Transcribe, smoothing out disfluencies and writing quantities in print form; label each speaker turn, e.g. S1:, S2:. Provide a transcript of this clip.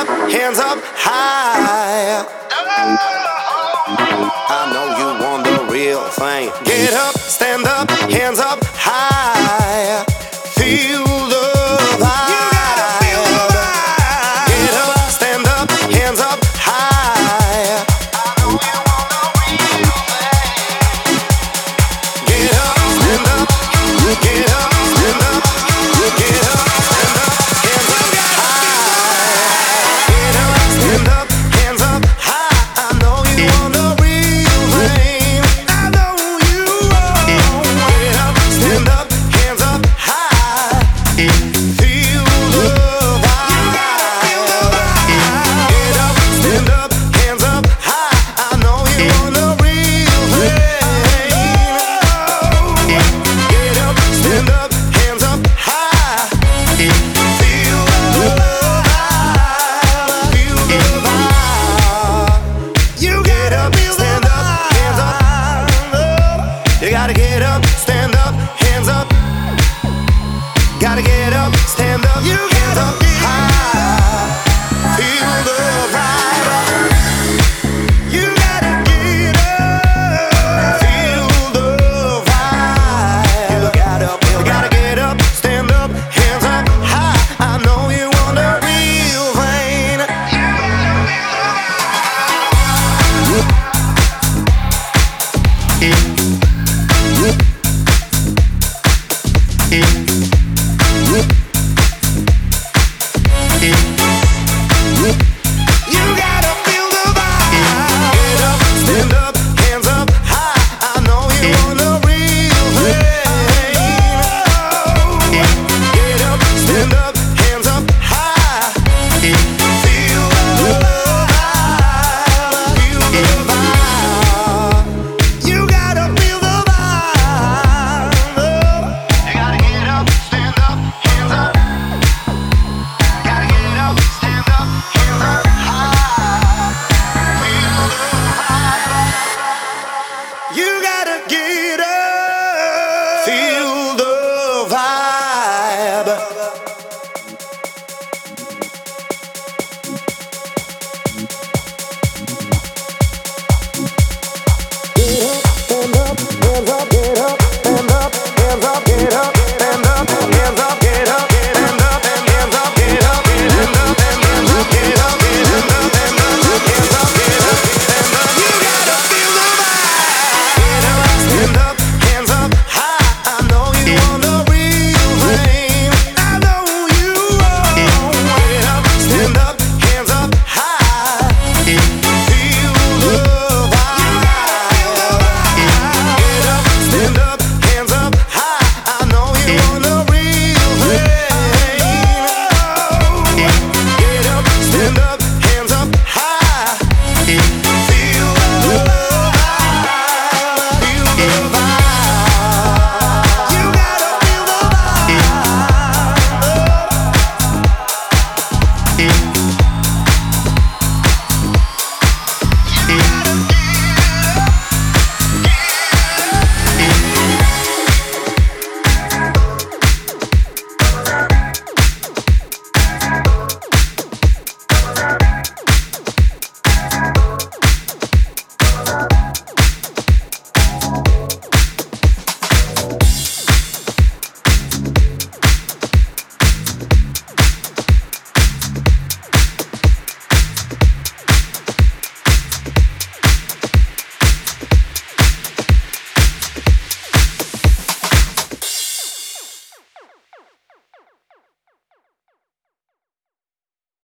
S1: hands up high. I know you want the real thing. Get up, stand up, hands up high. Feel the vibe. You gotta feel the vibe. Get up, stand up, hands up high. I know you want the real thing. Get up, stand up, get up, stand up, get up, stand up, hands up high. Get up, stand up, hands up high. I know you want the real thing. I know you want. Get up, stand up, hands up high. Feel the vibe. Get up, stand up, hands up high. I know you want the real thing. Get up, stand up, hands up high. Feel the vibe. Feel the vibe. You get up, stand up, hands up. You gotta get up, stand up, hands up. Gotta get up, stand up, hands up high. Feel the vibe. You gotta get up, feel the vibe. You gotta get up, stand up, hands up high. I know you want the real thing. You gotta feel the vibe. Get up, stand up, hands up high. I know you want the real thing. Get up, stand up, hands up high. Feel the vibe. Feel the vibe. You gotta feel the vibe. You gotta get up, stand up, hands up. Gotta get up, stand up, hands up high. Feel the vibe. You gotta get up, feel the vibe.